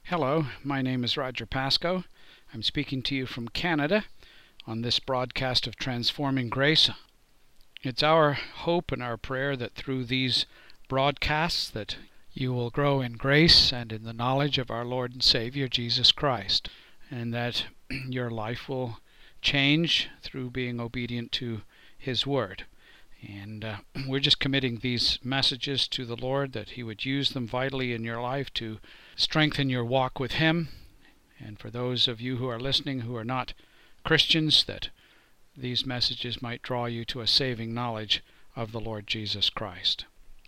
Hello, my name is Roger Pascoe. I'm speaking to you from Canada on this broadcast of Transforming Grace. It's our hope and our prayer that through these broadcasts that you will grow in grace and in the knowledge of our Lord and Savior Jesus Christ, and that your life will change through being obedient to His Word. And we're just committing these messages to the Lord that He would use them vitally in your life to strengthen your walk with Him. And for those of you who are listening who are not Christians, that these messages might draw you to a saving knowledge of the Lord Jesus Christ.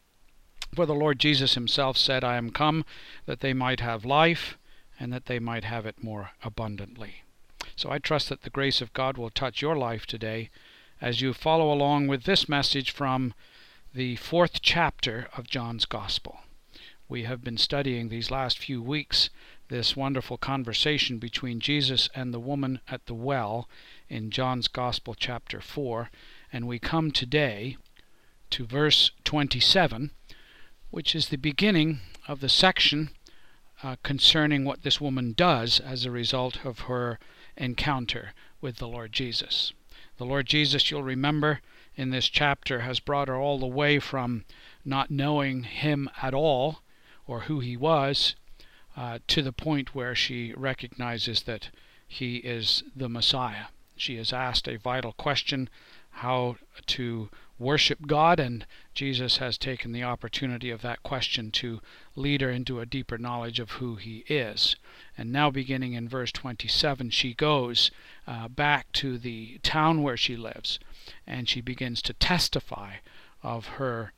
For the Lord Jesus Himself said, I am come that they might have life, and that they might have it more abundantly. So I trust that the grace of God will touch your life today as you follow along with this message from the 4th chapter of John's Gospel. We have been studying these last few weeks this wonderful conversation between Jesus and the woman at the well in John's Gospel chapter 4, and we come today to verse 27, which is the beginning of the section concerning what this woman does as a result of her encounter with the Lord Jesus. The Lord Jesus, you'll remember, in this chapter has brought her all the way from not knowing Him at all, or who He was, to the point where she recognizes that He is the Messiah. She has asked a vital question, how to worship God, and Jesus has taken the opportunity of that question to lead her into a deeper knowledge of who He is. And now beginning in verse 27, she goes back to the town where she lives, and she begins to testify of her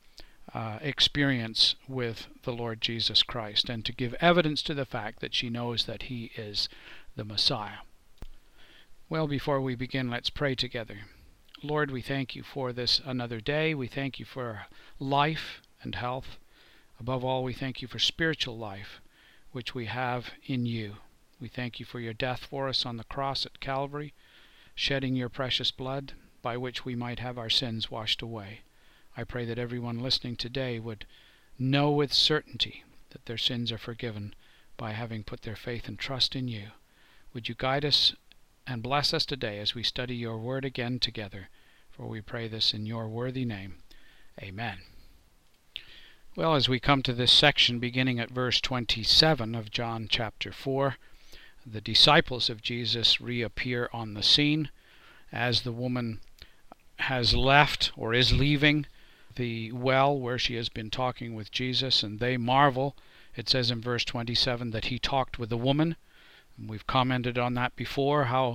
experience with the Lord Jesus Christ, and to give evidence to the fact that she knows that He is the Messiah. Well, before we begin, let's pray together. Lord, we thank You for this another day. We thank You for life and health. Above all, we thank You for spiritual life, which we have in You. We thank You for Your death for us on the cross at Calvary, shedding Your precious blood, by which we might have our sins washed away. I pray that everyone listening today would know with certainty that their sins are forgiven by having put their faith and trust in You. Would You guide us and bless us today as we study Your Word again together, for we pray this in Your worthy name. Amen. Well, as we come to this section beginning at verse 27 of John chapter 4, the disciples of Jesus reappear on the scene as the woman has left or is leaving the well where she has been talking with Jesus, and they marvel. It says in verse 27 that He talked with a woman. We've commented on that before, how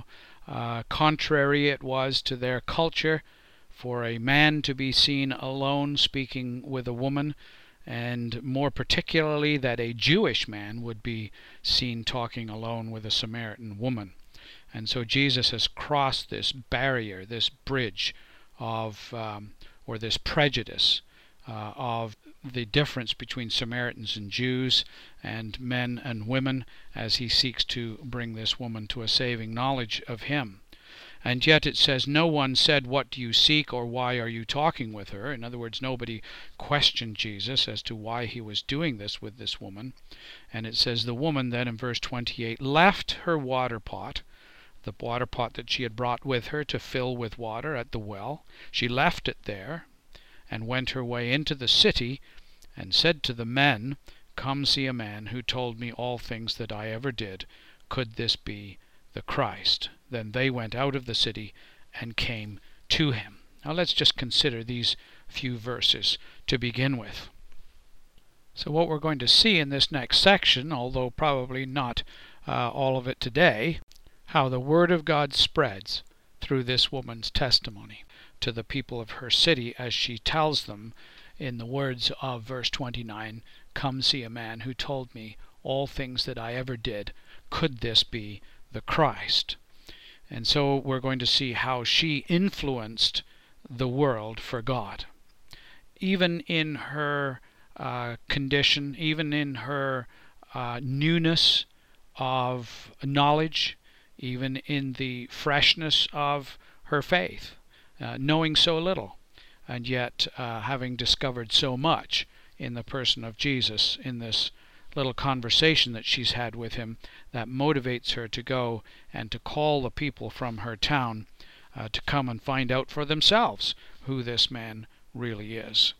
contrary it was to their culture for a man to be seen alone speaking with a woman, and more particularly that a Jewish man would be seen talking alone with a Samaritan woman. And so Jesus has crossed this barrier, this bridge of, or this prejudice of the difference between Samaritans and Jews and men and women, as He seeks to bring this woman to a saving knowledge of Him. And yet it says, no one said, what do you seek, or why are you talking with her? In other words, nobody questioned Jesus as to why He was doing this with this woman. And it says the woman then in verse 28 left her water pot, the water pot that she had brought with her to fill with water at the well. She left it there and went her way into the city, and said to the men, come see a man who told me all things that I ever did. Could this be the Christ? Then they went out of the city and came to Him. Now let's just consider these few verses to begin with. So what we're going to see in this next section, although probably not all of it today, how the Word of God spreads through this woman's testimony to the people of her city, as she tells them in the words of verse 29, come see a man who told me all things that I ever did. Could this be the Christ? And so we're going to see how she influenced the world for God. Even in her condition, even in her newness of knowledge, even in the freshness of her faith, knowing so little, and yet having discovered so much in the person of Jesus in this little conversation that she's had with him that motivates her to go and to call the people from her town to come and find out for themselves who this man really is.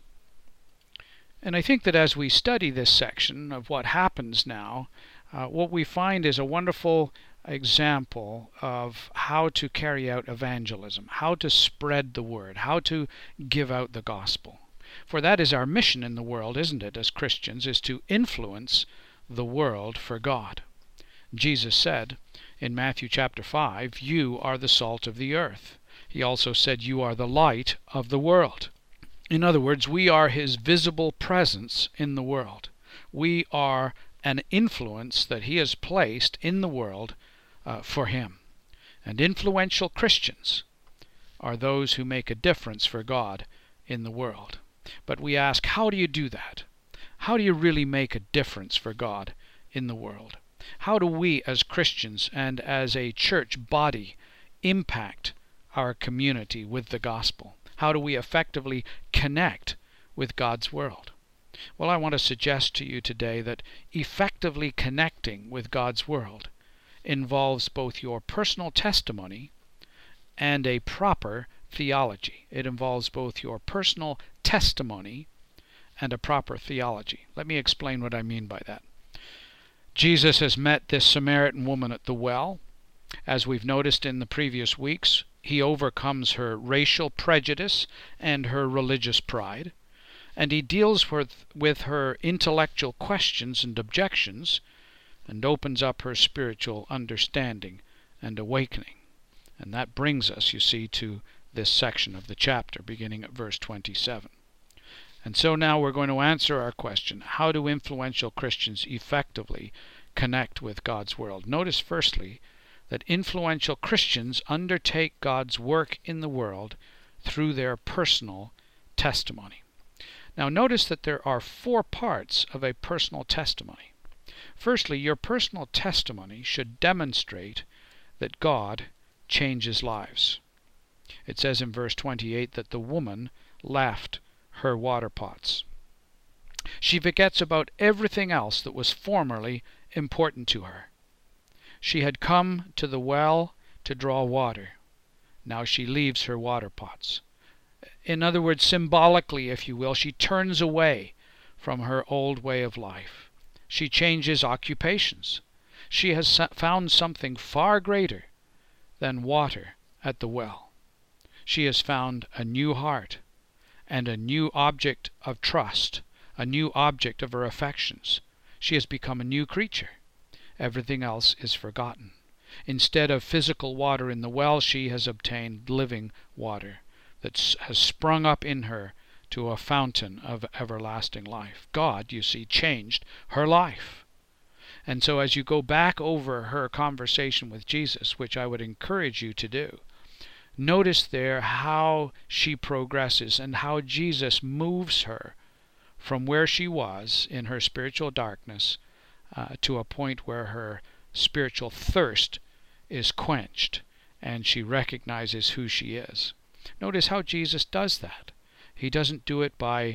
And I think that as we study this section of what happens now, what we find is a wonderful example of how to carry out evangelism, how to spread the word, how to give out the gospel. For that is our mission in the world, isn't it, as Christians, is to influence the world for God. Jesus said in Matthew chapter 5, "You are the salt of the earth." He also said, "You are the light of the world." In other words, we are his visible presence in the world. We are an influence that he has placed in the world for him. And influential Christians are those who make a difference for God in the world. But we ask, how do you do that? How do you really make a difference for God in the world? How do we as Christians and as a church body impact our community with the gospel? How do we effectively connect with God's world? Well, I want to suggest to you today that effectively connecting with God's world involves both your personal testimony and a proper theology. It involves both your personal testimony and a proper theology. Let me explain what I mean by that. Jesus has met this Samaritan woman at the well. As we've noticed in the previous weeks, he overcomes her racial prejudice and her religious pride, and he deals with her intellectual questions and objections, and opens up her spiritual understanding and awakening. And that brings us, you see, to this section of the chapter, beginning at verse 27. And so now we're going to answer our question, how do influential Christians effectively connect with God's world? Notice firstly that influential Christians undertake God's work in the world through their personal testimony. Now notice that there are 4 parts of a personal testimony. Firstly, your personal testimony should demonstrate that God changes lives. It says in verse 28 that the woman left her water pots. She forgets about everything else that was formerly important to her. She had come to the well to draw water. Now she leaves her water pots. In other words, symbolically, if you will, she turns away from her old way of life. She changes occupations. She has found something far greater than water at the well. She has found a new heart and a new object of trust, a new object of her affections. She has become a new creature. Everything else is forgotten. Instead of physical water in the well, she has obtained living water that has sprung up in her to a fountain of everlasting life. God, you see, changed her life. And so as you go back over her conversation with Jesus, which I would encourage you to do, notice there how she progresses and how Jesus moves her from where she was in her spiritual darkness to a point where her spiritual thirst is quenched and she recognizes who she is. Notice how Jesus does that. He doesn't do it by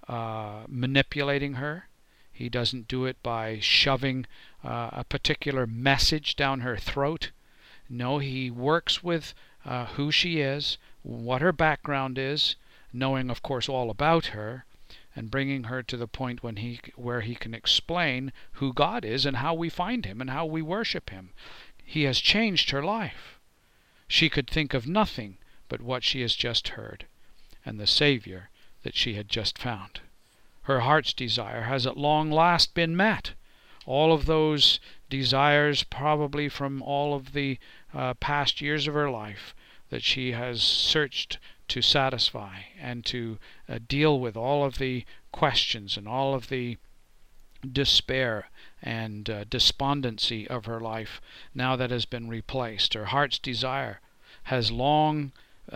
manipulating her. He doesn't do it by shoving a particular message down her throat. No, he works with who she is, what her background is, knowing, of course, all about her, and bringing her to the point where he can explain who God is and how we find him and how we worship him. He has changed her life. She could think of nothing but what she has just heard and the Savior that she had just found. Her heart's desire has at long last been met. All of those desires, probably from all of the past years of her life, that she has searched to satisfy and to deal with all of the questions and all of the despair and despondency of her life, now that has been replaced. Her heart's desire has long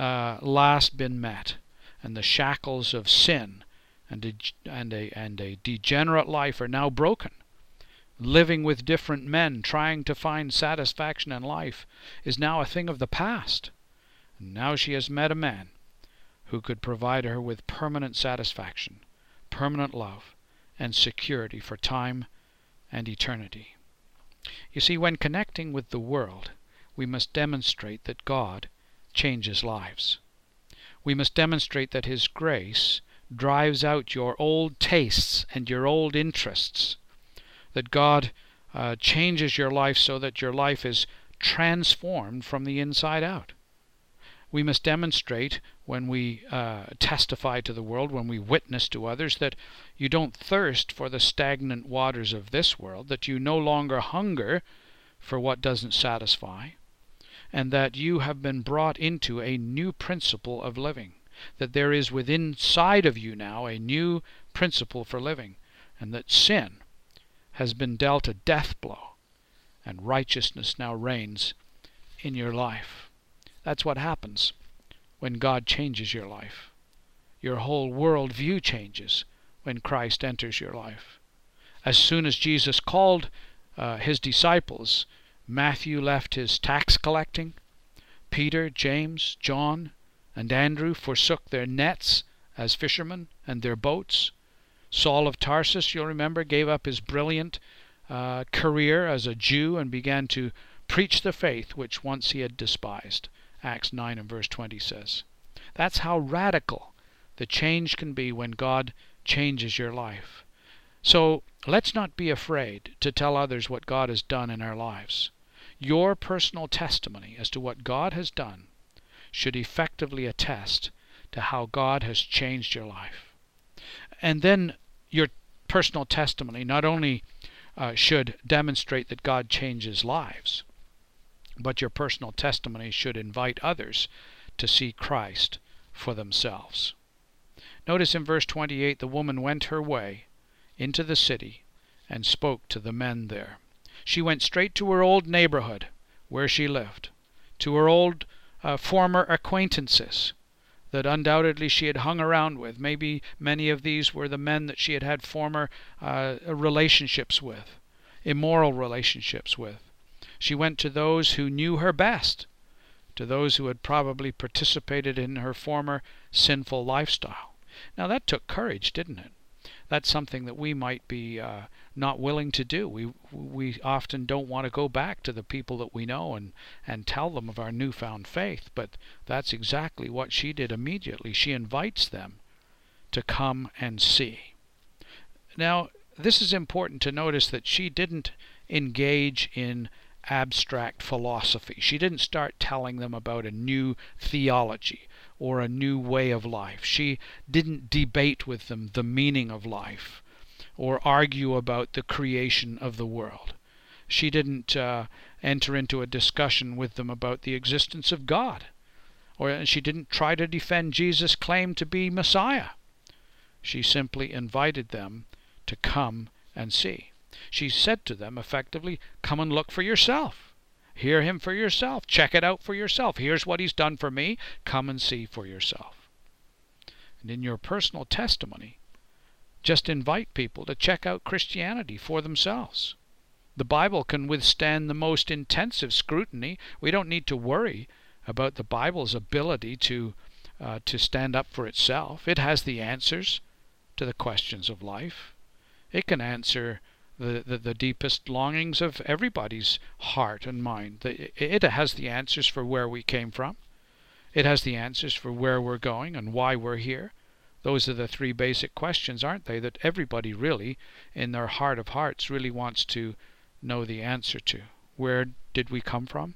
last been met, and the shackles of sin and a degenerate life are now broken. Living with different men, trying to find satisfaction in life, is now a thing of the past. And now she has met a man who could provide her with permanent satisfaction, permanent love, and security for time and eternity. You see, when connecting with the world, we must demonstrate that God changes lives. We must demonstrate that His grace drives out your old tastes and your old interests, that God changes your life so that your life is transformed from the inside out. We must demonstrate when we testify to the world, when we witness to others, that you don't thirst for the stagnant waters of this world, that you no longer hunger for what doesn't satisfy, and that you have been brought into a new principle of living, that there is within inside of you now a new principle for living, and that sin has been dealt a death blow, and righteousness now reigns in your life. That's what happens when God changes your life. Your whole world view changes when Christ enters your life. As soon as Jesus called His disciples, Matthew left his tax collecting. Peter, James, John, and Andrew forsook their nets as fishermen and their boats. Saul of Tarsus, you'll remember, gave up his brilliant career as a Jew and began to preach the faith which once he had despised. Acts 9 and verse 20 says. That's how radical the change can be when God changes your life. So let's not be afraid to tell others what God has done in our lives. Your personal testimony as to what God has done should effectively attest to how God has changed your life. And then your personal testimony not only should demonstrate that God changes lives, but your personal testimony should invite others to see Christ for themselves. Notice in verse 28, the woman went her way into the city and spoke to the men there. She went straight to her old neighborhood where she lived, to her old former acquaintances that undoubtedly she had hung around with. Maybe many of these were the men that she had had former relationships with, immoral relationships with. She went to those who knew her best, to those who had probably participated in her former sinful lifestyle. Now that took courage, didn't it? That's something that we might be not willing to do. We often don't want to go back to the people that we know and tell them of our newfound faith, but that's exactly what she did immediately. She invites them to come and see. Now, this is important to notice that she didn't engage in abstract philosophy. She didn't start telling them about a new theology or a new way of life. She didn't debate with them the meaning of life or argue about the creation of the world. She didn't enter into a discussion with them about the existence of God, or she didn't try to defend Jesus' claim to be Messiah. She simply invited them to come and see. She said to them effectively, come and look for yourself. Hear Him for yourself. Check it out for yourself. Here's what He's done for me. Come and see for yourself. And in your personal testimony, just invite people to check out Christianity for themselves. The Bible can withstand the most intensive scrutiny. We don't need to worry about the Bible's ability to stand up for itself. It has the answers to the questions of life. It can answer the deepest longings of everybody's heart and mind. It has the answers for where we came from. It has the answers for where we're going and why we're here. Those are the three basic questions, aren't they, that everybody really, in their heart of hearts, really wants to know the answer to. Where did we come from?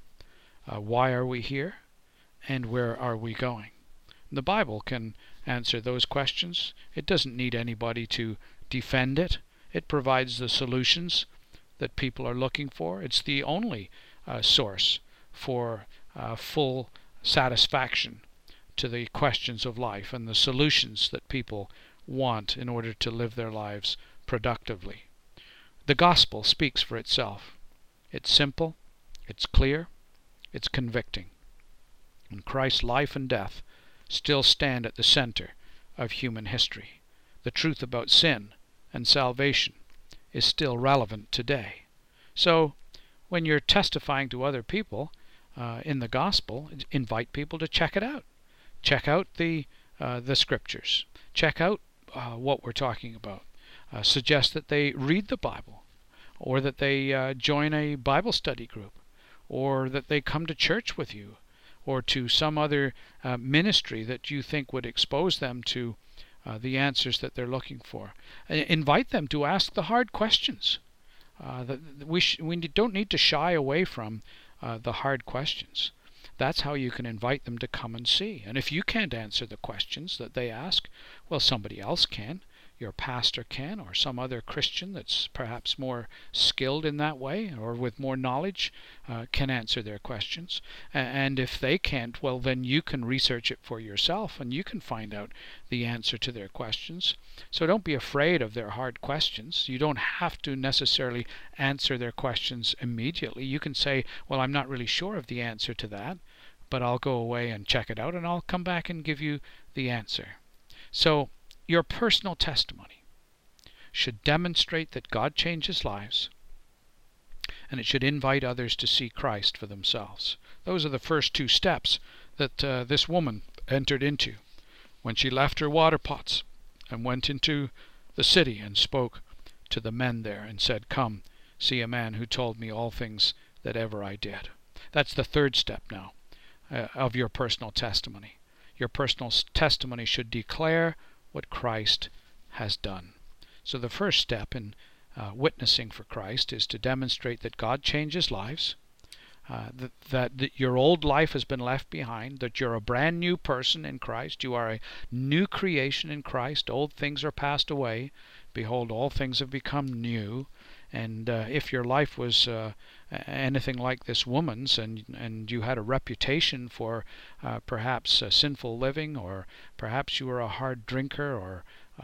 Why are we here? And where are we going? The Bible can answer those questions. It doesn't need anybody to defend it. It provides the solutions that people are looking for. It's the only source for full satisfaction to the questions of life and the solutions that people want in order to live their lives productively. The gospel speaks for itself. It's simple, it's clear, it's convicting. And Christ's life and death still stand at the center of human history. The truth about sin and salvation is still relevant today. So when you're testifying to other people in the gospel, invite people to check it out. Check out the scriptures. Check out what we're talking about. Suggest that they read the Bible. or that they join a Bible study group, or that they come to church with you, or to some other ministry that you think would expose them to the answers that they're looking for. Invite them to ask the hard questions. We don't need to shy away from the hard questions. That's how you can invite them to come and see. And if you can't answer the questions that they ask, well, somebody else can. Your pastor can, or some other Christian that's perhaps more skilled in that way or with more knowledge can answer their questions. And if they can't, well, then you can research it for yourself and you can find out the answer to their questions. So don't be afraid of their hard questions. You don't have to necessarily answer their questions immediately. You can say, well, I'm not really sure of the answer to that, but I'll go away and check it out and I'll come back and give you the answer. So your personal testimony should demonstrate that God changes lives, and it should invite others to see Christ for themselves. Those are the first two steps that this woman entered into when she left her water pots and went into the city and spoke to the men there and said, "Come, see a man who told me all things that ever I did." That's the third step now of your personal testimony. Your personal testimony should declare what Christ has done. So the first step in witnessing for Christ is to demonstrate that God changes lives, that your old life has been left behind, that you're a brand new person in Christ, you are a new creation in Christ, old things are passed away, behold, all things have become new. And if your life was anything like this woman's, and you had a reputation for perhaps sinful living, or perhaps you were a hard drinker, or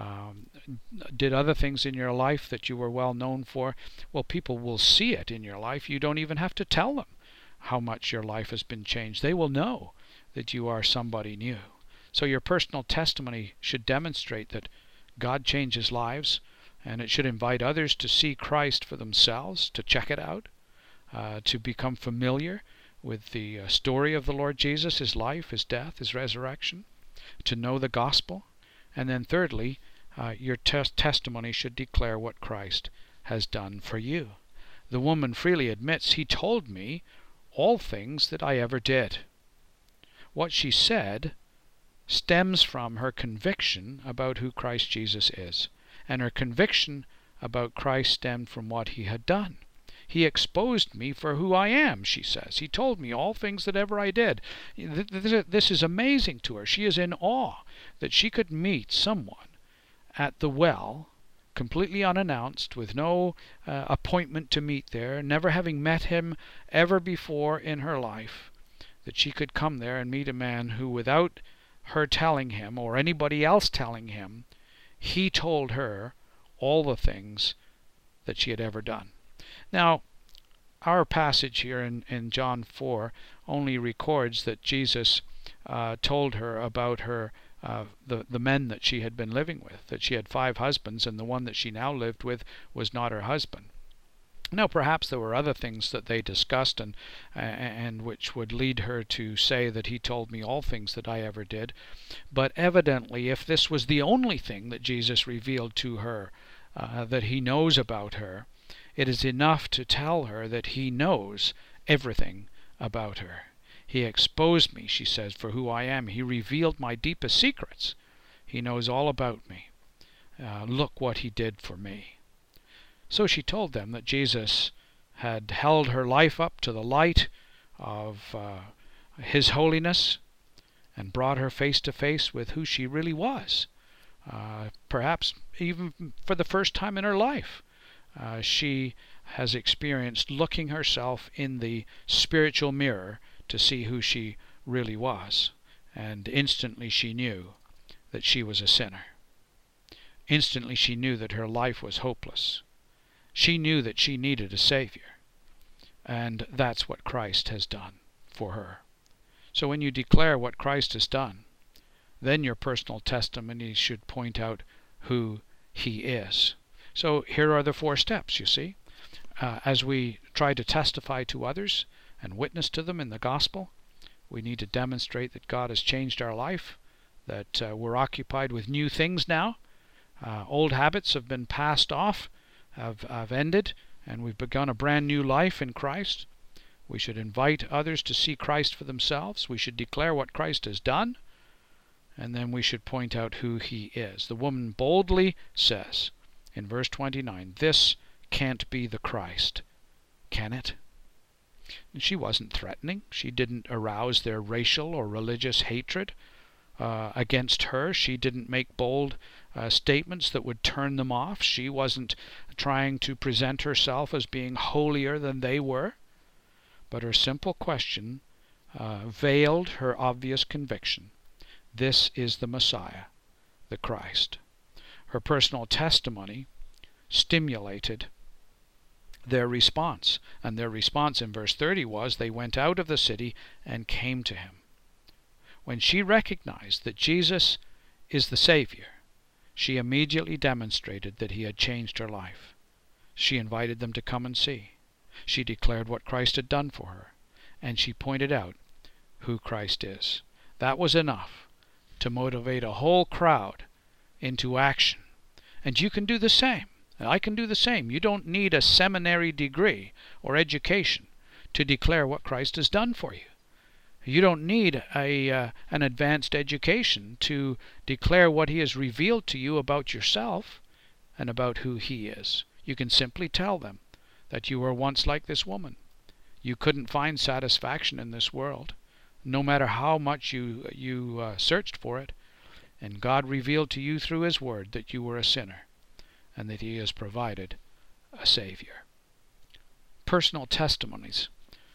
did other things in your life that you were well known for, well, people will see it in your life. You don't even have to tell them how much your life has been changed. They will know that you are somebody new. So your personal testimony should demonstrate that God changes lives, and it should invite others to see Christ for themselves, to check it out, to become familiar with the story of the Lord Jesus, his life, his death, his resurrection, to know the gospel. And then thirdly, your testimony should declare what Christ has done for you. The woman freely admits, "He told me all things that I ever did." What she said stems from her conviction about who Christ Jesus is. And her conviction about Christ stemmed from what he had done. "He exposed me for who I am," she says. "He told me all things that ever I did." This is amazing to her. She is in awe that she could meet someone at the well, completely unannounced, with no appointment to meet there, never having met him ever before in her life, that she could come there and meet a man who, without her telling him or anybody else telling him, he told her all the things that she had ever done. Now, our passage here in John 4 only records that Jesus told her about her the men that she had been living with, that she had 5 husbands, and the one that she now lived with was not her husband. Now, perhaps there were other things that they discussed and which would lead her to say that he told me all things that I ever did. But evidently, if this was the only thing that Jesus revealed to her, that he knows about her, it is enough to tell her that he knows everything about her. "He exposed me," she says, "for who I am. He revealed my deepest secrets. He knows all about me. Look what he did for me." So she told them that Jesus had held her life up to the light of his holiness and brought her face to face with who she really was. Perhaps even for the first time in her life, she has experienced looking herself in the spiritual mirror to see who she really was. And instantly she knew that she was a sinner. Instantly she knew that her life was hopeless. She knew that she needed a Savior. And that's what Christ has done for her. So when you declare what Christ has done, then your personal testimony should point out who he is. So here are the 4 steps, you see. As we try to testify to others and witness to them in the gospel, we need to demonstrate that God has changed our life, that we're occupied with new things now. Old habits have been passed off, have ended, and we've begun a brand new life in Christ. We should invite others to see Christ for themselves. We should declare what Christ has done, and then we should point out who he is. The woman boldly says in verse 29, "This can't be the Christ, can it?" And she wasn't threatening. She didn't arouse their racial or religious hatred against her. She didn't make bold statements that would turn them off. She wasn't trying to present herself as being holier than they were. But her simple question veiled her obvious conviction. This is the Messiah, the Christ. Her personal testimony stimulated their response. And their response in verse 30 was, they went out of the city and came to him. When she recognized that Jesus is the Savior, she immediately demonstrated that he had changed her life. She invited them to come and see. She declared what Christ had done for her, and she pointed out who Christ is. That was enough to motivate a whole crowd into action. And you can do the same. I can do the same. You don't need a seminary degree or education to declare what Christ has done for you. You don't need an advanced education to declare what he has revealed to you about yourself and about who he is. You can simply tell them that you were once like this woman. You couldn't find satisfaction in this world, no matter how much you searched for it. And God revealed to you through his word that you were a sinner and that he has provided a Savior. Personal testimonies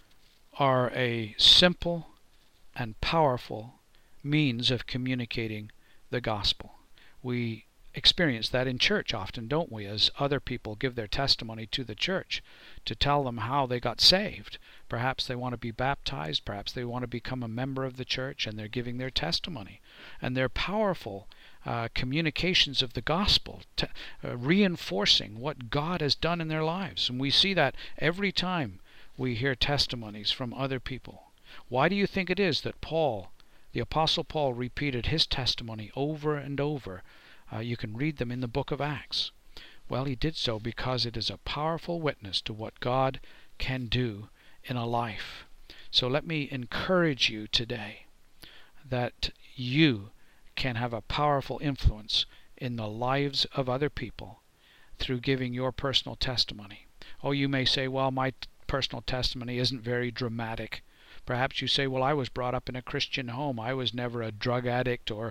are a simple and powerful means of communicating the gospel. We experience that in church often, don't we, as other people give their testimony to the church to tell them how they got saved. Perhaps they want to be baptized, perhaps they want to become a member of the church, and they're giving their testimony. And they're powerful communications of the gospel, reinforcing what God has done in their lives. And we see that every time we hear testimonies from other people. Why do you think it is that Paul, the Apostle Paul, repeated his testimony over and over? You can read them in the book of Acts. Well, he did so because it is a powerful witness to what God can do in a life. So let me encourage you today that you can have a powerful influence in the lives of other people through giving your personal testimony. Oh, you may say, well, my personal testimony isn't very dramatic. Perhaps you say, well, I was brought up in a Christian home. I was never a drug addict, or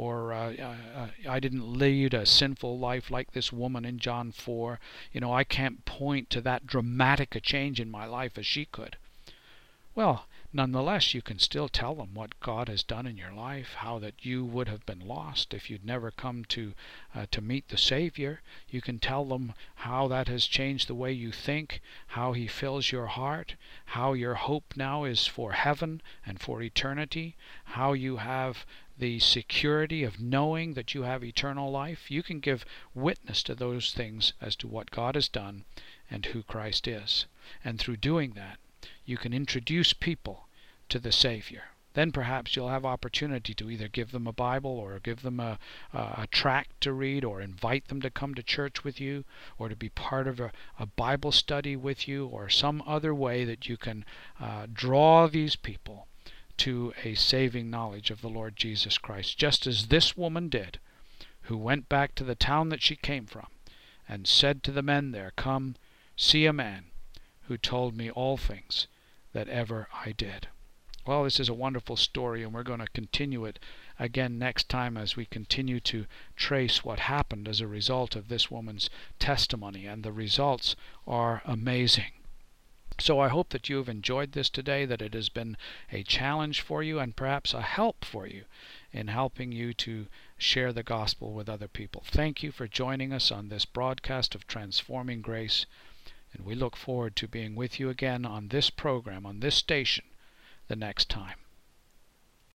I didn't lead a sinful life like this woman in John 4. I can't point to that dramatic a change in my life as she could. Well, nonetheless, you can still tell them what God has done in your life, how that you would have been lost if you'd never come to meet the Savior. You can tell them how that has changed the way you think, how he fills your heart, how your hope now is for heaven and for eternity, how you have the security of knowing that you have eternal life. You can give witness to those things as to what God has done and who Christ is. And through doing that, you can introduce people to the Savior. Then perhaps you'll have opportunity to either give them a Bible or give them a tract to read, or invite them to come to church with you, or to be part of a Bible study with you, or some other way that you can draw these people to a saving knowledge of the Lord Jesus Christ, just as this woman did, who went back to the town that she came from and said to the men there, "Come, see a man who told me all things that ever I did." Well, this is a wonderful story, and we're going to continue it again next time as we continue to trace what happened as a result of this woman's testimony, and the results are amazing. So I hope that you have enjoyed this today, that it has been a challenge for you and perhaps a help for you in helping you to share the gospel with other people. Thank you for joining us on this broadcast of Transforming Grace. And we look forward to being with you again on this program, on this station, the next time.